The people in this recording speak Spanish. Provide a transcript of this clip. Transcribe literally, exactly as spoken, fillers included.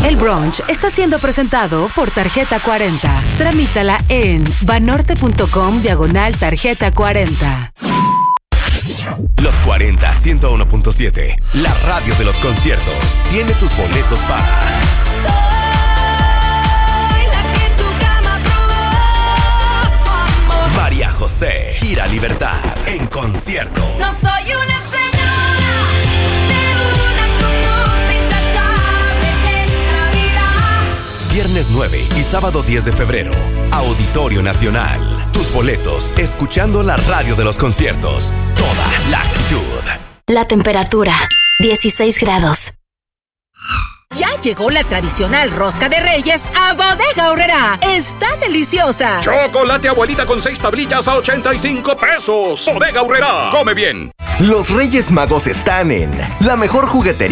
El brunch está siendo presentado por Tarjeta cuarenta. Tramítala en banorte.com diagonal tarjeta cuarenta. Los cuarenta, ciento uno punto siete. La radio de los conciertos. Tiene tus boletos para... Soy la que en tu cama probó. María José, Gira Libertad, en concierto. No soy una señora de una cruz intachable en Navidad. Viernes nueve y sábado diez de febrero. Auditorio Nacional. Tus boletos, escuchando la radio de los conciertos. Toda la actitud. La temperatura, dieciséis grados. Ya llegó la tradicional rosca de Reyes a Bodega Aurrerá. Está deliciosa. Chocolate abuelita con seis tablillas a ochenta y cinco pesos. Bodega Aurrerá. Come bien. Los Reyes Magos están en la mejor juguetería